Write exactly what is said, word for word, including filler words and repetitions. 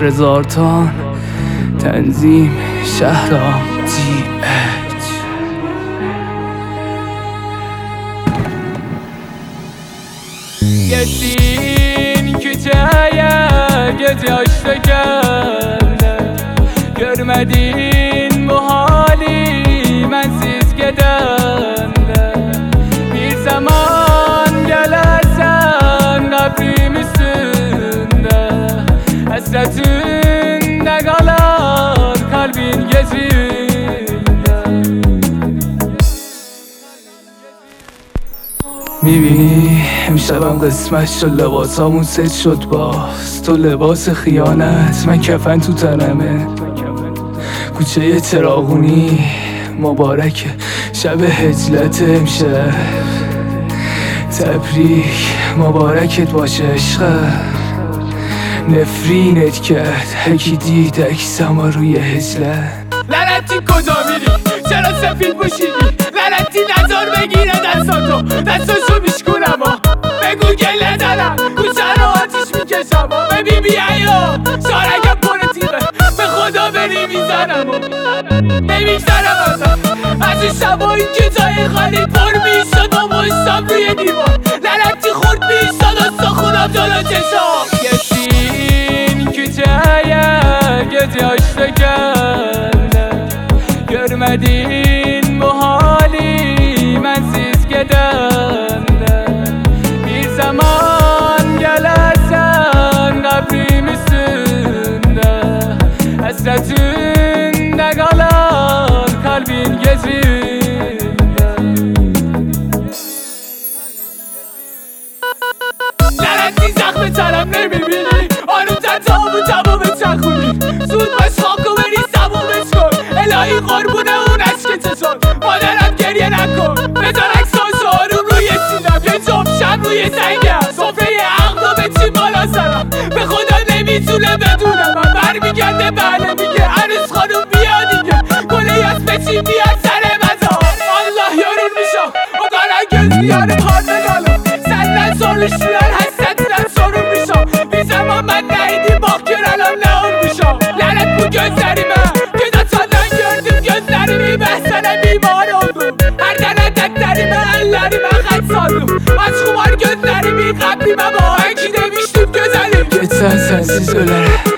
افرزارتان تنظیم شهرام جی اچ. Gittin küçeye göz yaş dökerler. Görmedin bu hali mensiz gedende. Bir zaman gelersen kabrim üstünde, hasretinde kalar kalbin gezinde. میبینی امشبم قسمت شد، لباسامون ست شد باز. تو لباس خیانت، من کفن تو تنمه. کوچه چراغونی مبارک شب هجلت امشب. تبریک مبارکت باشه عشقم. نفرینت کرد هکی دید عکسمو روی هجلت. لعنتی کجا میری؟ چرا سفید پوشیدی؟ لعنتی نظر بگیره دستاتو، دستاشو میشکونم ها. بگو گله دارم کوچه رو آتیش میکشم ها. ببین بیایا شارگم پر تیغه، به خدا بری میزنم ها. نمیگذرم ازم از این شبایی که جای خالی پر میشد و مشتم روی دیوار. لعنتی خورد میشد و سخونم جلو چشام. گشتین küçeye göz yaş dökerler. Görmedin bu hali mensiz gedende. Bir zaman gelersen kabrim üstünde, hasretinde kalar kalbin gezinde. لعنتی زخم تنم نمیبینی؟ آرومتر تابو تابو به چخونی. زود باش خاکو بری سبومش کن، الهی قربونه اون عشق چشان. مادرم گریه نکن، بذار عکساشو آروم روی سینم. یه جمشم روی سنگم، صفحه عقل به چی بالا سرم. به خدا نمیتونه بدونه من برمیگرده بله میگه عروس خانوم بیا دیگه. گله یاس به چی بیاد سر مزا. Allah yorul میشم o kadar göz diyarım harda senden soruştular hasretinden sorun میشم. Bir zaman ben neydim bak gör الان ne olmuşam. Lanet bu gözlerime, göz açandan gördüm gözlerimi. Ben sana mimar oldum, her tane dertlerime ellerime kaç sandım. Aç kumar gözlerimi kalbime bak, ki demiştim güzelim. Geçsen sensiz ölerim.